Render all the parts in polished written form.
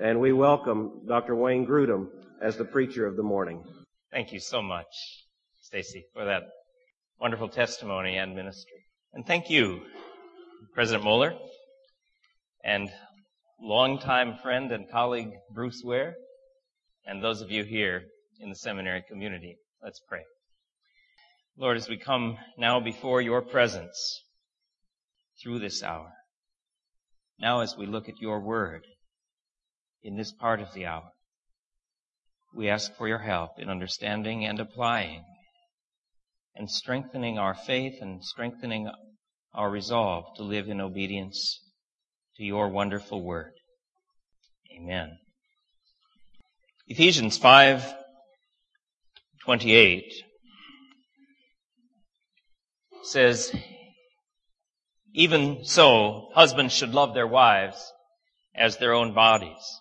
and we welcome Dr. Wayne Grudem as the preacher of the morning. Thank you so much, Stacy, for that wonderful testimony and ministry. And thank you, President Moeller, and longtime friend and colleague Bruce Ware, and those of you here in the seminary community. Let's pray. Lord, as we come now before your presence through this hour, now as we look at your word in this part of the hour, we ask for your help in understanding and applying and strengthening our faith and strengthening our resolve to live in obedience to your wonderful word. Amen. Ephesians 5:28 says, "Even so, husbands should love their wives as their own bodies."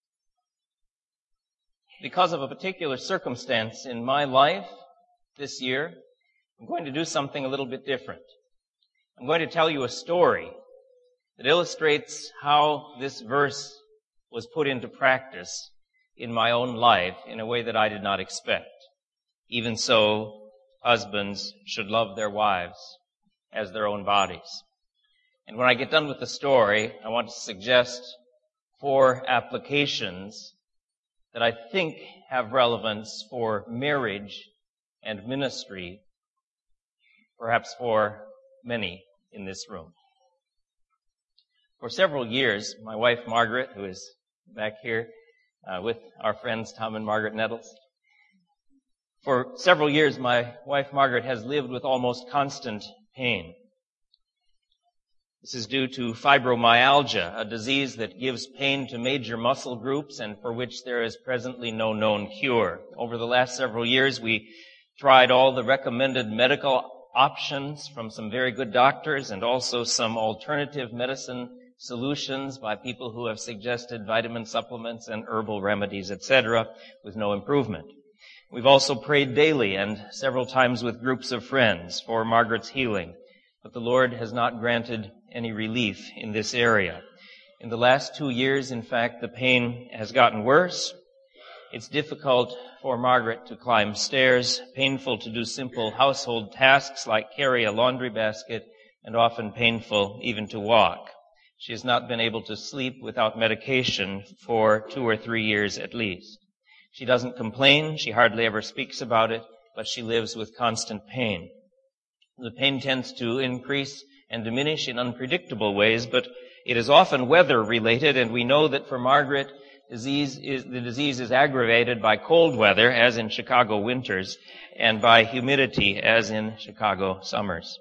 Because of a particular circumstance in my life this year, I'm going to do something a little bit different. I'm going to tell you a story that illustrates how this verse was put into practice in my own life in a way that I did not expect. Even so, husbands should love their wives as their own bodies. And when I get done with the story, I want to suggest 4 applications that I think have relevance for marriage and ministry, perhaps for many in this room. For several years, my wife Margaret, who is back here with our friends Tom and Margaret Nettles, for several years my wife Margaret has lived with almost constant pain. This is due to fibromyalgia, a disease that gives pain to major muscle groups and for which there is presently no known cure. Over the last several years, we tried all the recommended medical options from some very good doctors and also some alternative medicine solutions by people who have suggested vitamin supplements and herbal remedies, etc., with no improvement. We've also prayed daily and several times with groups of friends for Margaret's healing, but the Lord has not granted any relief in this area. In the last 2 years, in fact, the pain has gotten worse. It's difficult for Margaret to climb stairs, painful to do simple household tasks like carry a laundry basket, and often painful even to walk. She has not been able to sleep without medication for 2 or 3 years at least. She doesn't complain, she hardly ever speaks about it, but she lives with constant pain. The pain tends to increase and diminish in unpredictable ways, but it is often weather-related, and we know that for Margaret, the disease is aggravated by cold weather, as in Chicago winters, and by humidity, as in Chicago summers.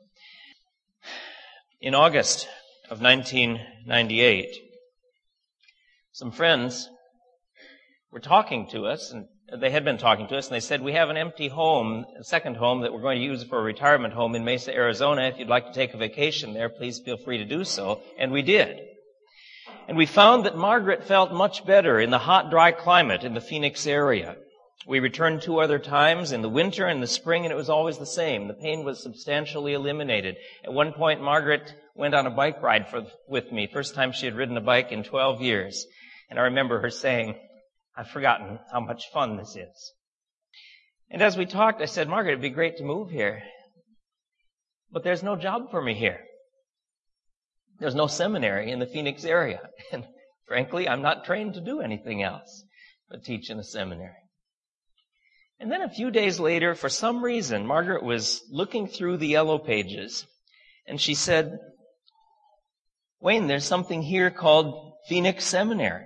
In August of 1998, some friends were talking to us, and they had been talking to us, and they said, "We have an empty home, a second home that we're going to use for a retirement home in Mesa, Arizona. If you'd like to take a vacation there, please feel free to do so." And we did. And we found that Margaret felt much better in the hot, dry climate in the Phoenix area. We returned 2 other times in the winter and the spring, and it was always the same. The pain was substantially eliminated. At one point, Margaret went on a bike ride with me, first time she had ridden a bike in 12 years. And I remember her saying, "I've forgotten how much fun this is." And as we talked, I said, "Margaret, it'd be great to move here, but there's no job for me here. There's no seminary in the Phoenix area. And frankly, I'm not trained to do anything else but teach in a seminary." And then a few days later, for some reason, Margaret was looking through the yellow pages, and she said, "Wayne, there's something here called Phoenix Seminary."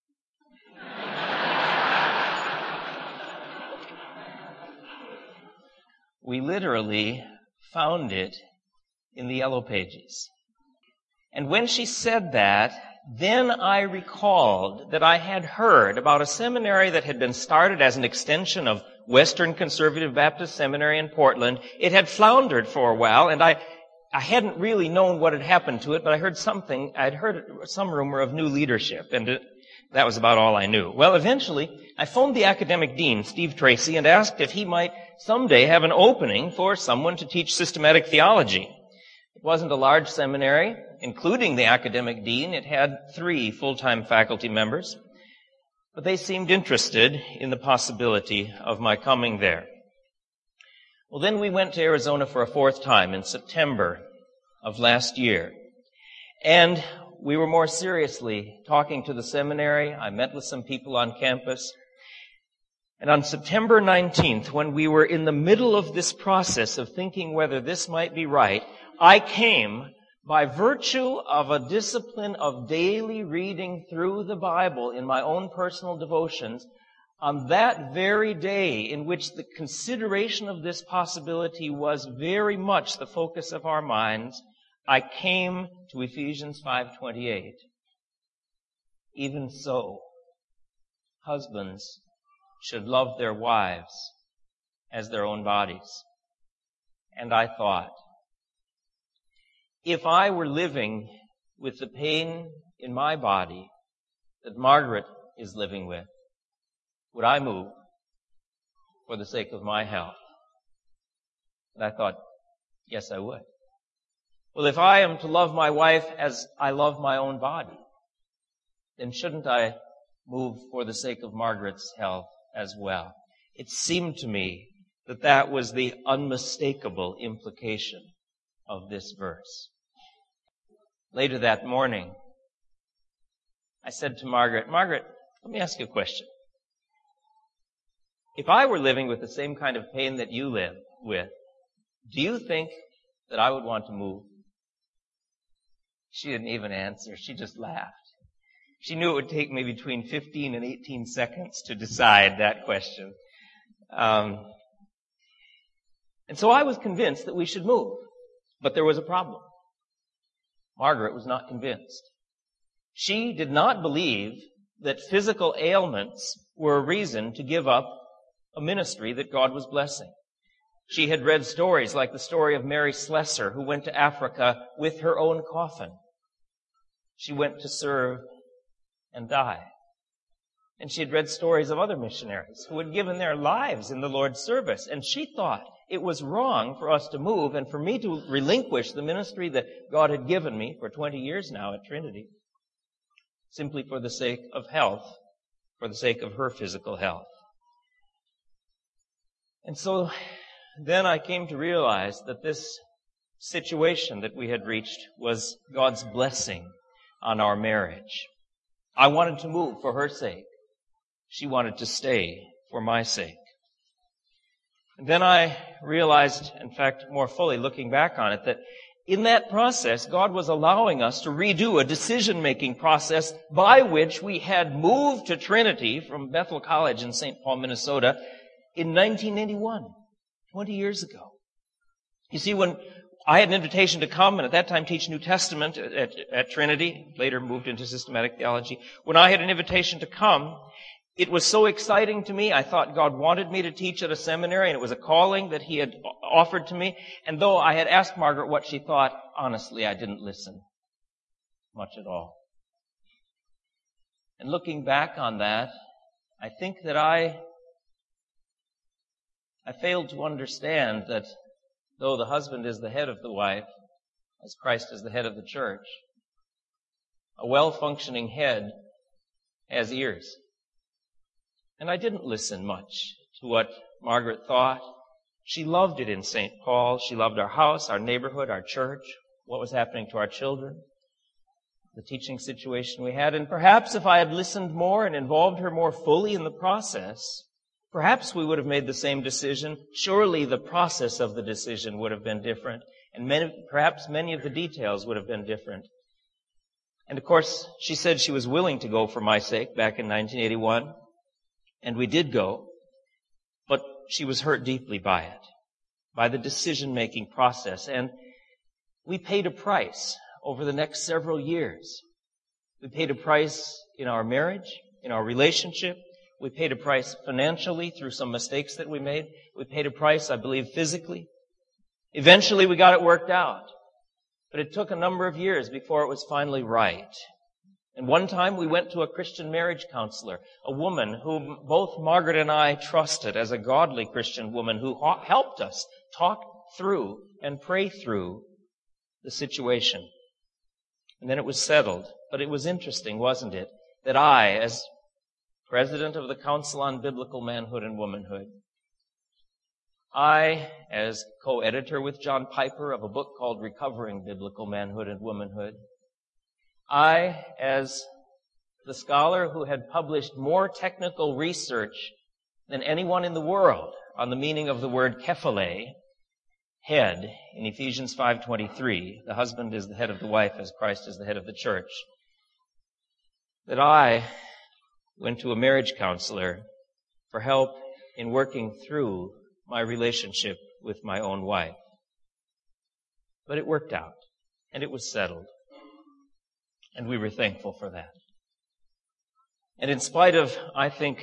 We literally found it in the yellow pages. And when she said that, then I recalled that I had heard about a seminary that had been started as an extension of Western Conservative Baptist Seminary in Portland. It had floundered for a while, and I hadn't really known what had happened to it, but I'd heard some rumor of new leadership, and that was about all I knew. Well, eventually, I phoned the academic dean, Steve Tracy, and asked if he might someday have an opening for someone to teach systematic theology. It wasn't a large seminary, including the academic dean. It had 3 full-time faculty members. but they seemed interested in the possibility of my coming there. Well, then we went to Arizona for a fourth time in September of last year. And we were more seriously talking to the seminary. I met with some people on campus. And on September 19th, when we were in the middle of this process of thinking whether this might be right, I came, by virtue of a discipline of daily reading through the Bible in my own personal devotions, on that very day in which the consideration of this possibility was very much the focus of our minds, I came to Ephesians 5:28. Even so, husbands should love their wives as their own bodies. And I thought, if I were living with the pain in my body that Margaret is living with, would I move for the sake of my health? And I thought, yes, I would. Well, if I am to love my wife as I love my own body, then shouldn't I move for the sake of Margaret's health as well? It seemed to me that that was the unmistakable implication of this verse. Later that morning, I said to Margaret, let me ask you a question. If I were living with the same kind of pain that you live with, do you think that I would want to move? She didn't even answer. She just laughed. She knew it would take me between 15 and 18 seconds to decide that question. And so I was convinced that we should move. But there was a problem. Margaret was not convinced. She did not believe that physical ailments were a reason to give up a ministry that God was blessing. She had read stories like the story of Mary Slessor, who went to Africa with her own coffin. She went to serve and die. And she had read stories of other missionaries who had given their lives in the Lord's service. And she thought it was wrong for us to move and for me to relinquish the ministry that God had given me for 20 years now at Trinity, simply for the sake of health, for the sake of her physical health. And so then I came to realize that this situation that we had reached was God's blessing on our marriage. I wanted to move for her sake. She wanted to stay for my sake. And then I realized, in fact, more fully looking back on it, that in that process, God was allowing us to redo a decision-making process by which we had moved to Trinity from Bethel College in St. Paul, Minnesota in 1981, 20 years ago. You see, when I had an invitation to come and at that time teach New Testament at Trinity, later moved into systematic theology, when I had an invitation to come, it was so exciting to me. I thought God wanted me to teach at a seminary, and it was a calling that He had offered to me. And though I had asked Margaret what she thought, honestly, I didn't listen much at all. And looking back on that, I think that I failed to understand that though the husband is the head of the wife, as Christ is the head of the church, a well-functioning head has ears. And I didn't listen much to what Margaret thought. She loved it in St. Paul. She loved our house, our neighborhood, our church, what was happening to our children, the teaching situation we had. And perhaps if I had listened more and involved her more fully in the process, perhaps we would have made the same decision. Surely the process of the decision would have been different, and perhaps many of the details would have been different. And of course, she said she was willing to go for my sake back in 1981. And we did go, but she was hurt deeply by it, by the decision-making process. And we paid a price over the next several years. We paid a price in our marriage, in our relationship. We paid a price financially through some mistakes that we made. We paid a price, I believe, physically. Eventually, we got it worked out. But it took a number of years before it was finally right. And one time we went to a Christian marriage counselor, a woman whom both Margaret and I trusted as a godly Christian woman who helped us talk through and pray through the situation. And then it was settled. But it was interesting, wasn't it, that I, as president of the Council on Biblical Manhood and Womanhood. I, as co-editor with John Piper of a book called Recovering Biblical Manhood and Womanhood. I, as the scholar who had published more technical research than anyone in the world on the meaning of the word kephale, head, in Ephesians 5:23, the husband is the head of the wife as Christ is the head of the church, that I went to a marriage counselor for help in working through my relationship with my own wife. But it worked out, and it was settled, and we were thankful for that. And in spite of, I think,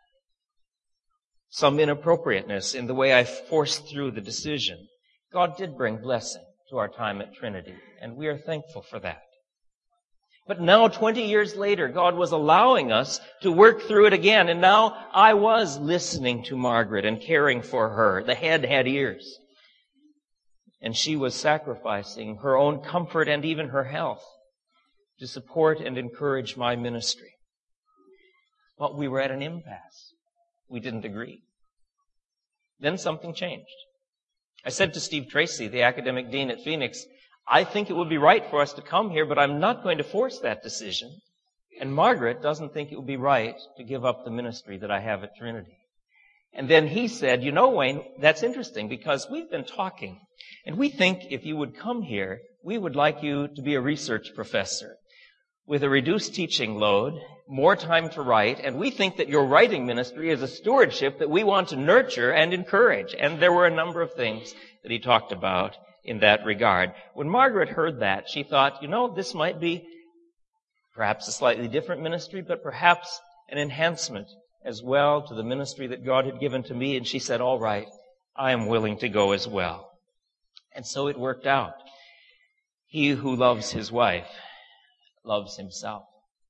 some inappropriateness in the way I forced through the decision, God did bring blessing to our time at Trinity, and we are thankful for that. But now, 20 years later, God was allowing us to work through it again, and now I was listening to Margaret and caring for her. The head had ears, and she was sacrificing her own comfort and even her health to support and encourage my ministry. But we were at an impasse. We didn't agree. Then something changed. I said to Steve Tracy, the academic dean at Phoenix, I think it would be right for us to come here, but I'm not going to force that decision. And Margaret doesn't think it would be right to give up the ministry that I have at Trinity. And then he said, you know, Wayne, that's interesting because we've been talking, and we think if you would come here, we would like you to be a research professor with a reduced teaching load, more time to write, and we think that your writing ministry is a stewardship that we want to nurture and encourage. And there were a number of things that he talked about in that regard. When Margaret heard that, she thought, you know, this might be perhaps a slightly different ministry, but perhaps an enhancement as well to the ministry that God had given to me. And she said, all right, I am willing to go as well. And so it worked out. He who loves his wife loves himself.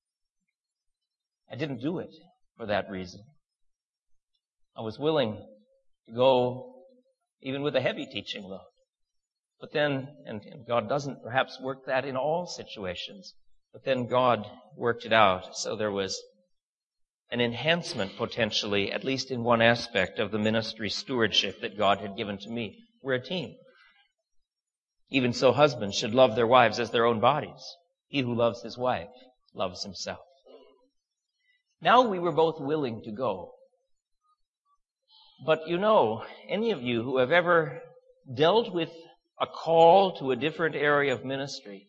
I didn't do it for that reason. I was willing to go even with a heavy teaching load. But then, and God doesn't perhaps work that in all situations, but then God worked it out. So there was an enhancement potentially, at least in one aspect of the ministry stewardship that God had given to me. We're a team. Even so, husbands should love their wives as their own bodies. He who loves his wife loves himself. Now we were both willing to go. But you know, any of you who have ever dealt with a call to a different area of ministry,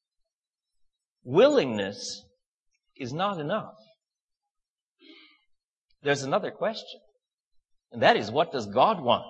willingness is not enough. There's another question, and that is, what does God want?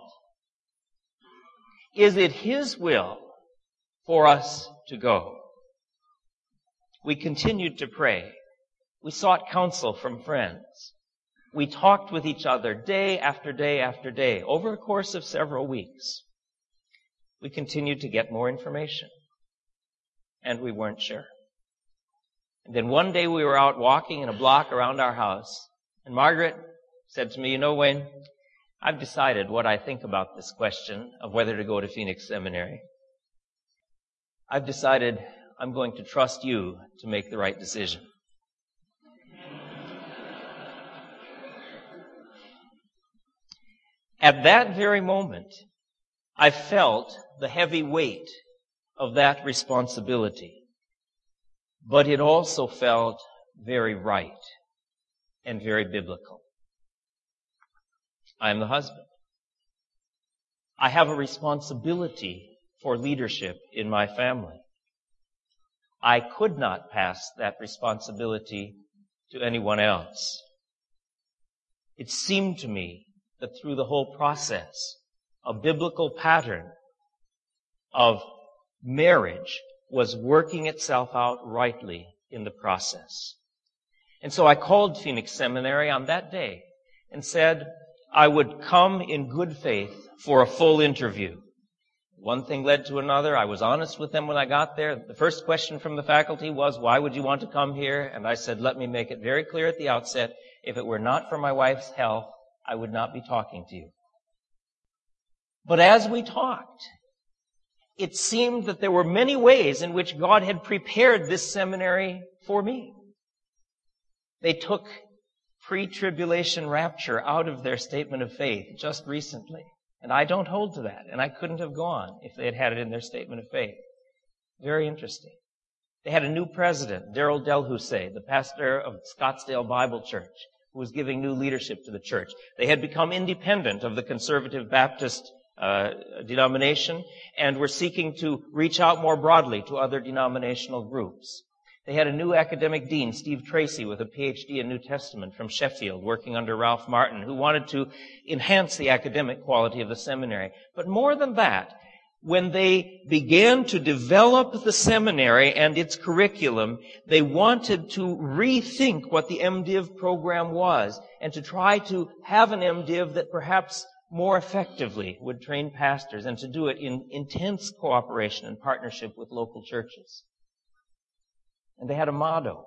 Is it His will for us to go? We continued to pray. We sought counsel from friends. We talked with each other day after day after day over a course of several weeks. We continued to get more information, and we weren't sure. And then one day we were out walking in a block around our house, and Margaret said to me, you know, Wayne, I've decided what I think about this question of whether to go to Phoenix Seminary. I've decided I'm going to trust you to make the right decision. At that very moment, I felt the heavy weight of that responsibility, but it also felt very right and very biblical. I am the husband. I have a responsibility for leadership in my family. I could not pass that responsibility to anyone else. It seemed to me that through the whole process, a biblical pattern of marriage was working itself out rightly in the process. And so I called Phoenix Seminary on that day and said I would come in good faith for a full interview. One thing led to another. I was honest with them when I got there. The first question from the faculty was, why would you want to come here? And I said, let me make it very clear at the outset, if it were not for my wife's health, I would not be talking to you. But as we talked, it seemed that there were many ways in which God had prepared this seminary for me. They took pre-tribulation rapture out of their statement of faith just recently. And I don't hold to that, and I couldn't have gone if they had had it in their statement of faith. Very interesting. They had a new president, Darrell Delhousse, the pastor of Scottsdale Bible Church, who was giving new leadership to the church. They had become independent of the conservative Baptist denomination and were seeking to reach out more broadly to other denominational groups. They had a new academic dean, Steve Tracy, with a PhD in New Testament from Sheffield, working under Ralph Martin, who wanted to enhance the academic quality of the seminary. But more than that, when they began to develop the seminary and its curriculum, they wanted to rethink what the MDiv program was and to try to have an MDiv that perhaps more effectively would train pastors, and to do it in intense cooperation and partnership with local churches. And they had a motto.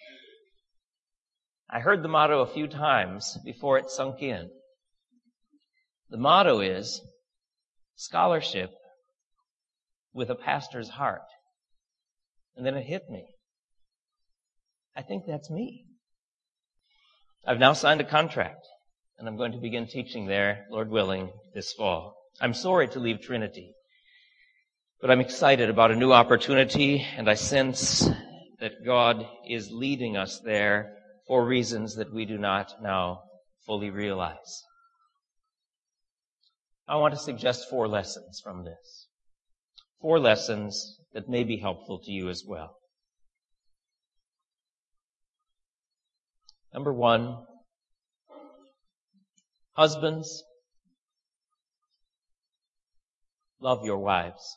I heard the motto a few times before it sunk in. The motto is scholarship with a pastor's heart. And then it hit me. I think that's me. I've now signed a contract, and I'm going to begin teaching there, Lord willing, this fall. I'm sorry to leave Trinity, but I'm excited about a new opportunity, and I sense that God is leading us there for reasons that we do not now fully realize. I want to suggest 4 lessons from this. 4 lessons that may be helpful to you as well. Number 1, husbands, love your wives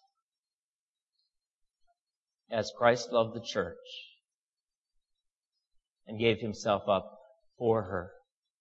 as Christ loved the church and gave himself up for her,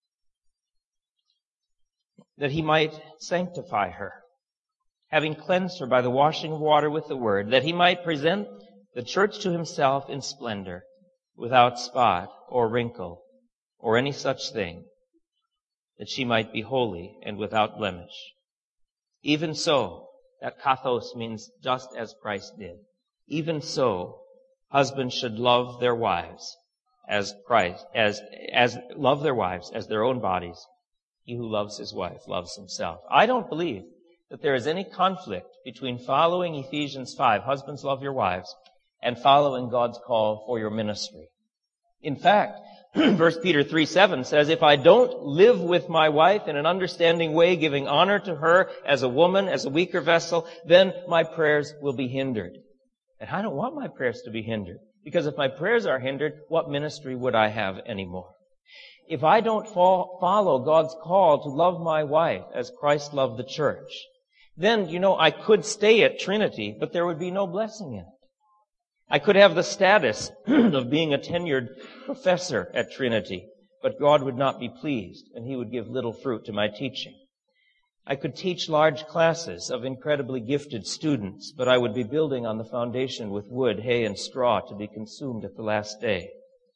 that he might sanctify her, having cleansed her by the washing of water with the word, that he might present the church to himself in splendor, without spot or wrinkle or any such thing, that she might be holy and without blemish. Even so, that kathos means just as Christ did. Even so, husbands should love their wives as Christ, as love their wives as their own bodies. He who loves his wife loves himself. I don't believe that there is any conflict between following Ephesians 5, husbands love your wives, and following God's call for your ministry. In fact, 1 Peter 3:7 says, if I don't live with my wife in an understanding way, giving honor to her as a woman, as a weaker vessel, then my prayers will be hindered. And I don't want my prayers to be hindered, because if my prayers are hindered, what ministry would I have anymore? If I don't follow God's call to love my wife as Christ loved the church, then, I could stay at Trinity, but there would be no blessing in it. I could have the status of being a tenured professor at Trinity, but God would not be pleased, and he would give little fruit to my teaching. I could teach large classes of incredibly gifted students, but I would be building on the foundation with wood, hay, and straw to be consumed at the last day.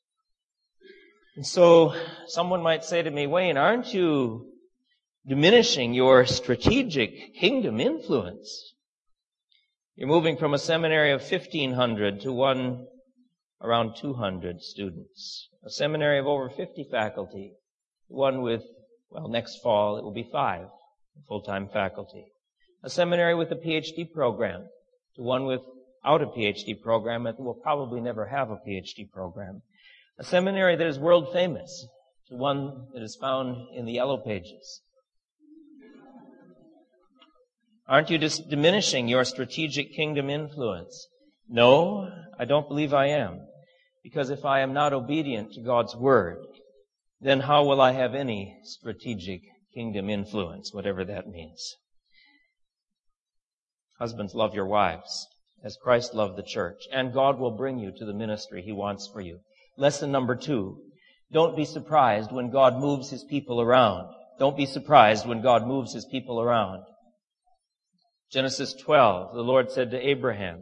And so someone might say to me, Wayne, aren't you diminishing your strategic kingdom influence? You're moving from a seminary of 1,500 to one around 200 students. A seminary of over 50 faculty, one with, next fall it will be 5 full-time faculty. A seminary with a PhD program to one without a PhD program that will probably never have a PhD program. A seminary that is world famous to one that is found in the Yellow Pages. Aren't you just diminishing your strategic kingdom influence? No, I don't believe I am. Because if I am not obedient to God's word, then how will I have any strategic kingdom influence, whatever that means? Husbands, love your wives as Christ loved the church, and God will bring you to the ministry he wants for you. Lesson number 2, don't be surprised when God moves his people around. Don't be surprised when God moves his people around. Genesis 12, the Lord said to Abraham,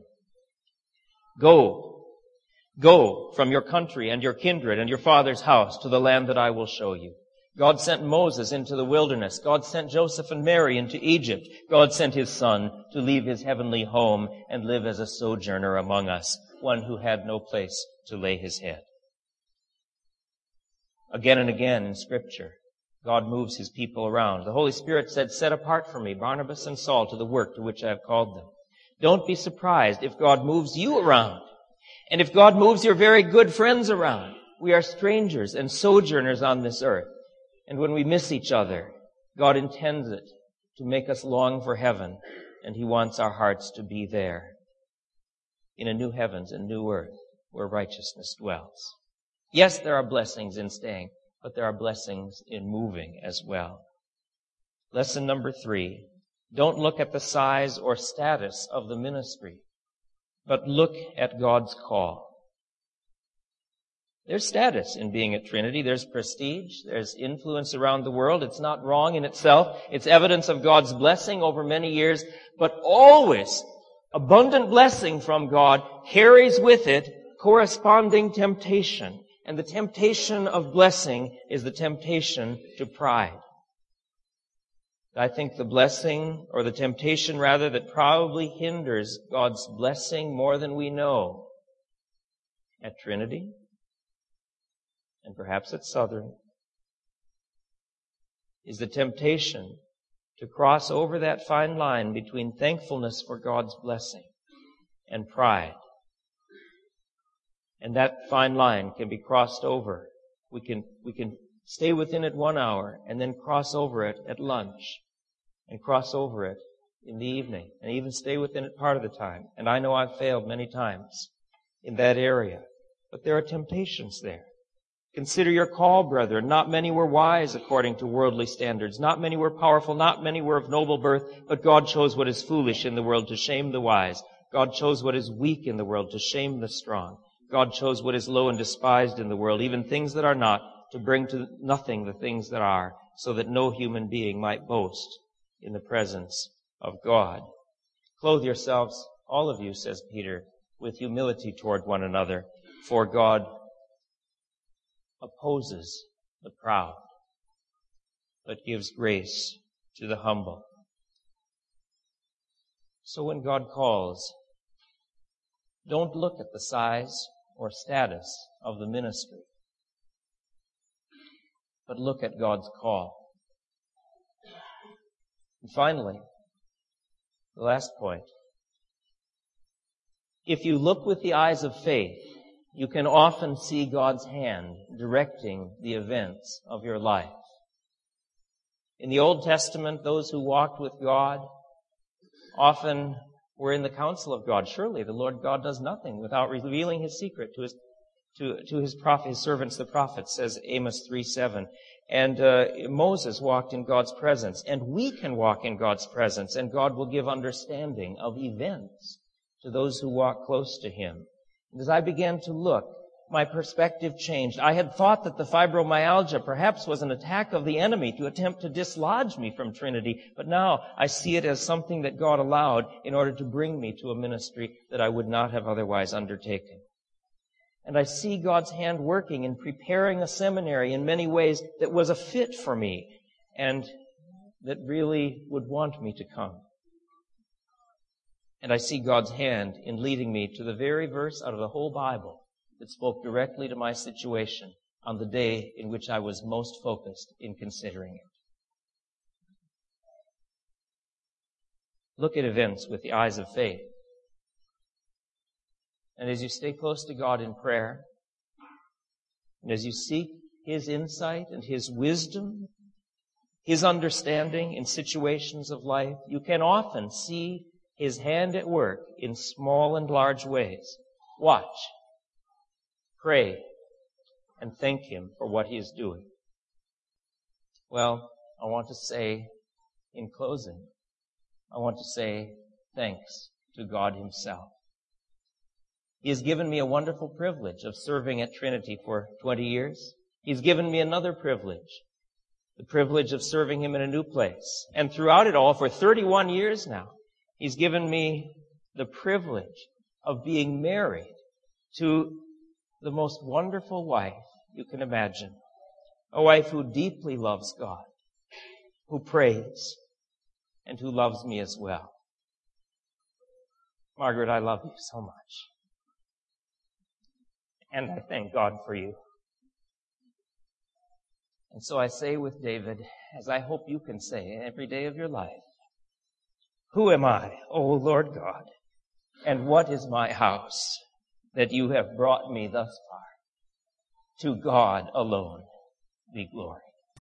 Go from your country and your kindred and your father's house to the land that I will show you. God sent Moses into the wilderness. God sent Joseph and Mary into Egypt. God sent his son to leave his heavenly home and live as a sojourner among us, one who had no place to lay his head. Again and again in Scripture, God moves His people around. The Holy Spirit said, "Set apart for me Barnabas and Saul to the work to which I have called them." Don't be surprised if God moves you around, and if God moves your very good friends around. We are strangers and sojourners on this earth, and when we miss each other, God intends it to make us long for heaven, and He wants our hearts to be there, in a new heavens and new earth where righteousness dwells. Yes, there are blessings in staying, but there are blessings in moving as well. Lesson number 3, don't look at the size or status of the ministry, but look at God's call. There's status in being at Trinity. There's prestige. There's influence around the world. It's not wrong in itself. It's evidence of God's blessing over many years, but always abundant blessing from God carries with it corresponding temptation. And the temptation of blessing is the temptation to pride. I think the blessing, or the temptation rather, that probably hinders God's blessing more than we know at Trinity, and perhaps at Southern, is the temptation to cross over that fine line between thankfulness for God's blessing and pride. And that fine line can be crossed over. We can stay within it 1 hour and then cross over it at lunch and cross over it in the evening and even stay within it part of the time. And I know I've failed many times in that area, but there are temptations there. Consider your call, brethren. Not many were wise according to worldly standards. Not many were powerful. Not many were of noble birth. But God chose what is foolish in the world to shame the wise. God chose what is weak in the world to shame the strong. God chose what is low and despised in the world, even things that are not, to bring to nothing the things that are, so that no human being might boast in the presence of God. Clothe yourselves, all of you, says Peter, with humility toward one another, for God opposes the proud, but gives grace to the humble. So when God calls, don't look at the size or status of the ministry, but look at God's call. And finally, the last point. If you look with the eyes of faith, you can often see God's hand directing the events of your life. In the Old Testament, those who walked with God often were in the counsel of God. Surely the Lord God does nothing without revealing His secret to His prophet, His servants, the prophets, says Amos 3:7. And Moses walked in God's presence, and we can walk in God's presence, and God will give understanding of events to those who walk close to Him. And as I began to look, my perspective changed. I had thought that the fibromyalgia perhaps was an attack of the enemy to attempt to dislodge me from Trinity, but now I see it as something that God allowed in order to bring me to a ministry that I would not have otherwise undertaken. And I see God's hand working in preparing a seminary in many ways that was a fit for me and that really would want me to come. And I see God's hand in leading me to the very verse out of the whole Bible that spoke directly to my situation on the day in which I was most focused in considering it. Look at events with the eyes of faith. And as you stay close to God in prayer, and as you seek His insight and His wisdom, His understanding in situations of life, you can often see His hand at work in small and large ways. Watch, pray, and thank Him for what He is doing. Well, I want to say, in closing, I want to say thanks to God Himself. He has given me a wonderful privilege of serving at Trinity for 20 years. He's given me another privilege, the privilege of serving Him in a new place. And throughout it all, for 31 years now, He's given me the privilege of being married to the most wonderful wife you can imagine. A wife who deeply loves God, who prays, and who loves me as well. Margaret, I love you so much. And I thank God for you. And so I say with David, as I hope you can say every day of your life, who am I, O Lord God, and what is my house that you have brought me thus far? To God alone be glory.